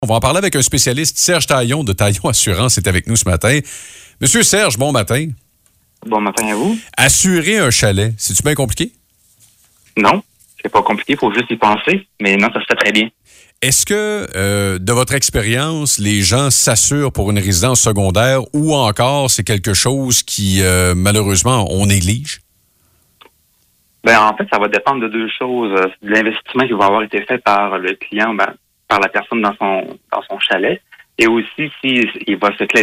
On va en parler avec un spécialiste, Serge Taillon de Taillon Assurance est avec nous ce matin. Monsieur Serge, bon matin. Bon matin à vous. Assurer un chalet, c'est-tu bien compliqué? Non, c'est pas compliqué, il faut juste y penser, mais non, ça se fait très bien. Est-ce que, de votre expérience, les gens s'assurent pour une résidence secondaire ou encore c'est quelque chose qui, malheureusement, on néglige? En fait, ça va dépendre de deux choses. De l'investissement qui va avoir été fait par le client, par la personne dans son chalet, et aussi s'il va se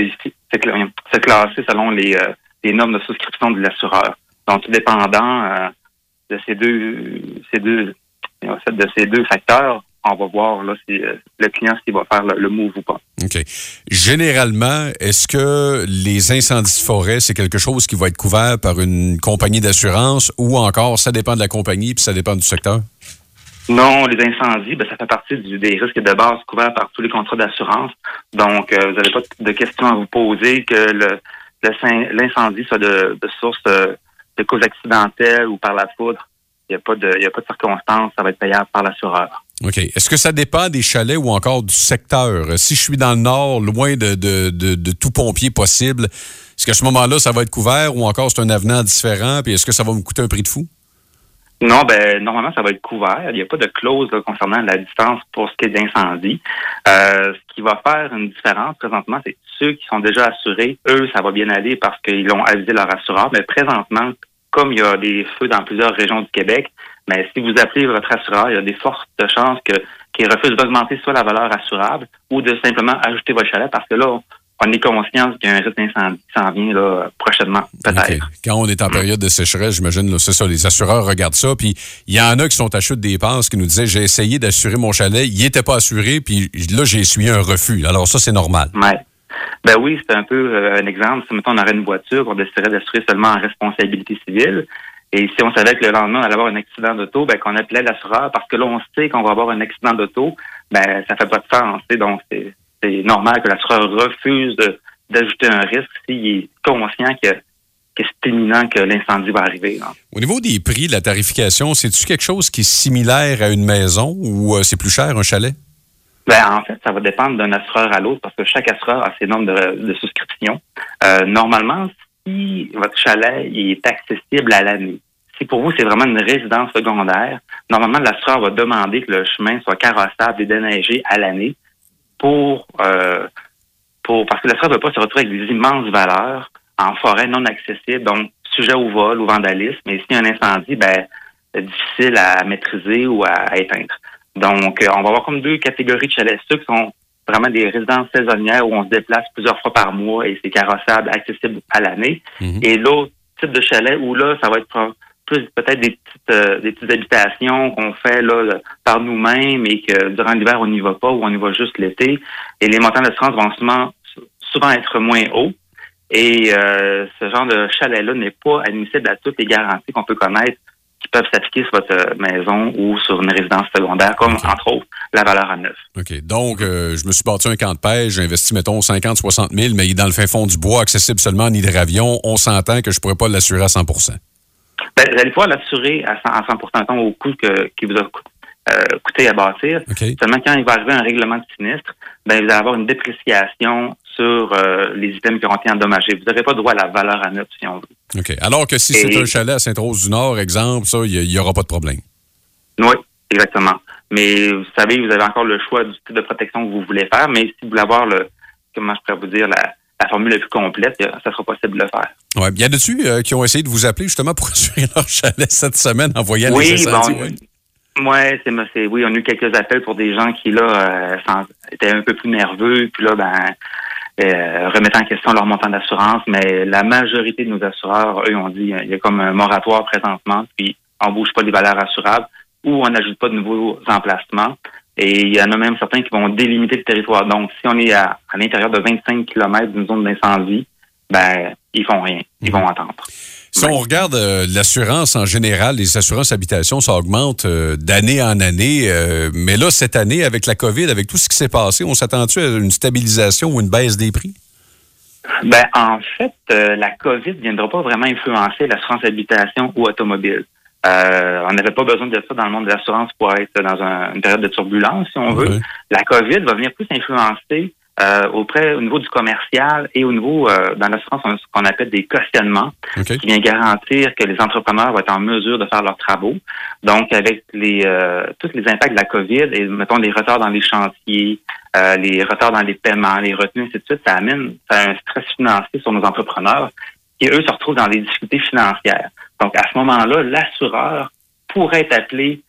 classer selon les normes de souscription de l'assureur. Donc, tout dépendant de ces deux facteurs, on va voir là, si le client s'il va faire le move ou pas. OK. Généralement, est-ce que les incendies de forêt, c'est quelque chose qui va être couvert par une compagnie d'assurance ou encore ça dépend de la compagnie puis ça dépend du secteur? Non, les incendies, ça fait partie des risques de base couverts par tous les contrats d'assurance. Donc, vous n'avez pas de questions à vous poser que l'incendie soit de source de cause accidentelle ou par la foudre. Il n'y a pas de circonstances, ça va être payable par l'assureur. OK. Est-ce que ça dépend des chalets ou encore du secteur? Si je suis dans le nord, loin de tout pompier possible, est-ce qu'à ce moment-là, ça va être couvert ou encore c'est un avenant différent? Puis est-ce que ça va me coûter un prix de fou? Non, normalement, ça va être couvert. Il n'y a pas de clause concernant la distance pour ce qui est d'incendie. Ce qui va faire une différence présentement, c'est ceux qui sont déjà assurés, eux, ça va bien aller parce qu'ils l'ont avisé leur assureur. Mais présentement, comme il y a des feux dans plusieurs régions du Québec, si vous appelez votre assureur, il y a des fortes chances qu'il refuse d'augmenter soit la valeur assurable ou de simplement ajouter votre chalet parce que là, on est conscient qu'il y a un risque d'incendie qui s'en vient là, prochainement, peut-être. Okay. Quand on est en période de sécheresse, j'imagine, là, c'est ça, les assureurs regardent ça. Puis il y en a qui sont à chute des passes qui nous disaient, j'ai essayé d'assurer mon chalet, il n'était pas assuré, puis là, j'ai essuyé un refus. Alors ça, c'est normal. Ouais. Oui, c'est un peu un exemple. Si, mettons, on aurait une voiture qu'on déciderait d'assurer seulement en responsabilité civile, et si on savait que le lendemain, on allait avoir un accident d'auto, qu'on appelait l'assureur, parce que là, on sait qu'on va avoir un accident d'auto, ça fait pas de sens. Donc, c'est normal que l'assureur refuse d'ajouter un risque s'il est conscient que c'est imminent que l'incendie va arriver. Là. Au niveau des prix, de la tarification, c'est-tu quelque chose qui est similaire à une maison ou c'est plus cher un chalet? En fait, ça va dépendre d'un assureur à l'autre parce que chaque assureur a ses normes de souscription. Normalement, si votre chalet est accessible à l'année, si pour vous c'est vraiment une résidence secondaire, normalement l'assureur va demander que le chemin soit carrossable et déneigé à l'année parce que l'assureur ne veut pas se retrouver avec des immenses valeurs en forêt non accessible, donc sujet au vol, au vandalisme, et s'il y a un incendie, difficile à maîtriser ou à éteindre. Donc, on va avoir comme deux catégories de chalets. Ceux qui sont vraiment des résidences saisonnières où on se déplace plusieurs fois par mois et c'est carrossable, accessible à l'année. Mm-hmm. Et l'autre type de chalet où là, ça va être plus peut-être des petites habitations qu'on fait là par nous-mêmes et que durant l'hiver, on n'y va pas ou on y va juste l'été. Et les montants d'assurance vont souvent être moins hauts. Et ce genre de chalet-là n'est pas admissible à toutes les garanties qu'on peut connaître qui peuvent s'appliquer sur votre maison ou sur une résidence secondaire, comme, entre autres, la valeur à neuf. OK. Donc, je me suis bâti un camp de pêche, j'ai investi, mettons, 50-60 000, mais il est dans le fin fond du bois, accessible seulement en hydravion. On s'entend que je ne pourrais pas l'assurer à 100 % vous allez pouvoir l'assurer à 100 mettons, au coût qui vous a coûté à bâtir. Okay. Seulement, quand il va arriver un règlement de sinistre, vous allez avoir une dépréciation sur les items qui auront été endommagés. Vous n'aurez pas droit à la valeur à neuf, si on veut. OK. Alors que si c'est un chalet à Sainte-Rose-du-Nord, exemple, ça, il n'y aura pas de problème. Oui, exactement. Mais vous savez, vous avez encore le choix du type de protection que vous voulez faire, mais si vous voulez avoir comment je pourrais vous dire, la formule la plus complète, ça sera possible de le faire. Oui. Il y en a-tu qui ont essayé de vous appeler justement pour assurer leur chalet cette semaine en voyant les incendies? Oui, on a eu quelques appels pour des gens qui, là, étaient un peu plus nerveux, puis là, remettant en question leur montant d'assurance, mais la majorité de nos assureurs, eux, ont dit il y a comme un moratoire présentement, puis on bouge pas les valeurs assurables ou on n'ajoute pas de nouveaux emplacements. Et il y en a même certains qui vont délimiter le territoire. Donc, si on est à l'intérieur de 25 km d'une zone d'incendie, ils font rien. Ils vont attendre. Si on regarde l'assurance en général, les assurances habitation, ça augmente d'année en année. Mais là, cette année, avec la COVID, avec tout ce qui s'est passé, on s'attend-tu à une stabilisation ou une baisse des prix? En fait, la COVID ne viendra pas vraiment influencer l'assurance habitation ou automobile. On n'avait pas besoin de ça dans le monde de l'assurance pour être dans une période de turbulence, si on veut. Oui. La COVID va venir plus influencer au niveau du commercial et au niveau, dans l'assurance, on a ce qu'on appelle des cautionnements, OK. qui vient garantir que les entrepreneurs vont être en mesure de faire leurs travaux. Donc, avec tous les impacts de la COVID et, mettons, les retards dans les chantiers, les retards dans les paiements, les retenues, ainsi de suite, ça amène un stress financier sur nos entrepreneurs qui, eux, se retrouvent dans des difficultés financières. Donc, à ce moment-là, l'assureur pourrait être appelé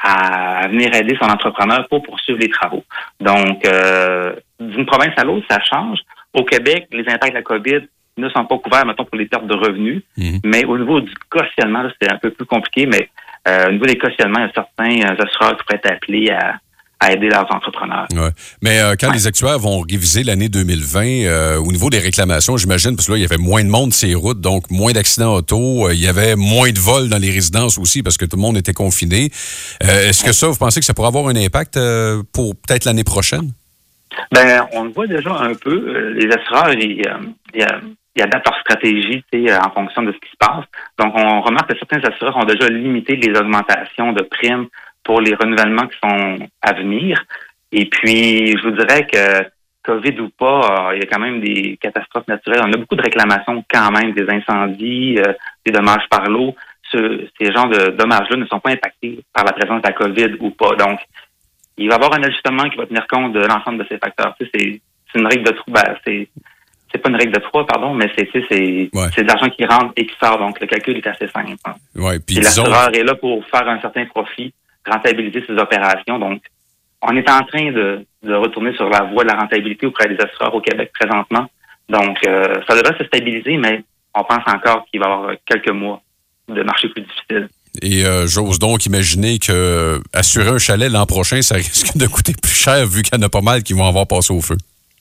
à venir aider son entrepreneur pour poursuivre les travaux. Donc, d'une province à l'autre, ça change. Au Québec, les impacts de la COVID ne sont pas couverts, mettons, pour les pertes de revenus. Mais au niveau du cautionnement, là, c'est un peu plus compliqué. Mais au niveau des cautionnements, il y a certains assureurs qui pourraient être appelés à aider leurs entrepreneurs. Ouais. Mais quand les actuaires vont réviser l'année 2020, au niveau des réclamations, j'imagine, parce que là, il y avait moins de monde sur les routes, donc moins d'accidents auto, il y avait moins de vols dans les résidences aussi parce que tout le monde était confiné. Est-ce que ça, vous pensez que ça pourrait avoir un impact pour peut-être l'année prochaine? Ben, on le voit déjà un peu. Les assureurs, ils adaptent leur stratégie en fonction de ce qui se passe. Donc, on remarque que certains assureurs ont déjà limité les augmentations de primes pour les renouvellements qui sont à venir. Et puis, je vous dirais que COVID ou pas, il y a quand même des catastrophes naturelles. On a beaucoup de réclamations quand même, des incendies, des dommages par l'eau. Ces genres de dommages-là ne sont pas impactés par la présence de la COVID ou pas. Donc, il va y avoir un ajustement qui va tenir compte de l'ensemble de ces facteurs. Tu sais, c'est une règle de 3. C'est pas une règle de 3, pardon, mais c'est de l'argent qui rentre et qui sort. Donc, le calcul est assez simple. Hein. Ouais, puis l'assureur est là pour faire un certain profit, rentabiliser ses opérations. Donc, on est en train de retourner sur la voie de la rentabilité auprès des assureurs au Québec présentement. Donc, ça devrait se stabiliser, mais on pense encore qu'il va y avoir quelques mois de marché plus difficile. Et j'ose donc imaginer que assurer un chalet l'an prochain, ça risque de coûter plus cher vu qu'il y en a pas mal qui vont avoir passé au feu.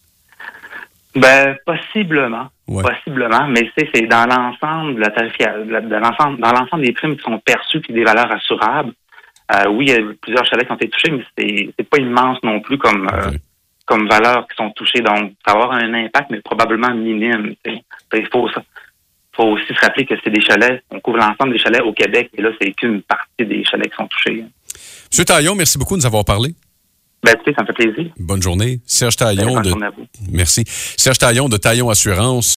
Ben, possiblement. Ouais. Possiblement, mais c'est dans l'ensemble de la tarifière, dans l'ensemble des primes qui sont perçues puis des valeurs assurables. Oui, il y a plusieurs chalets qui ont été touchés, mais c'est pas immense non plus comme valeurs qui sont touchées. Donc, ça va avoir un impact, mais probablement minime. Il faut aussi se rappeler que c'est des chalets, on couvre l'ensemble des chalets au Québec, et là, c'est qu'une partie des chalets qui sont touchés. M. Taillon, merci beaucoup de nous avoir parlé. Ben, écoutez, ça me fait plaisir. Bonne journée. Serge Taillon bonne journée à vous. Merci. Serge Taillon de Taillon Assurance.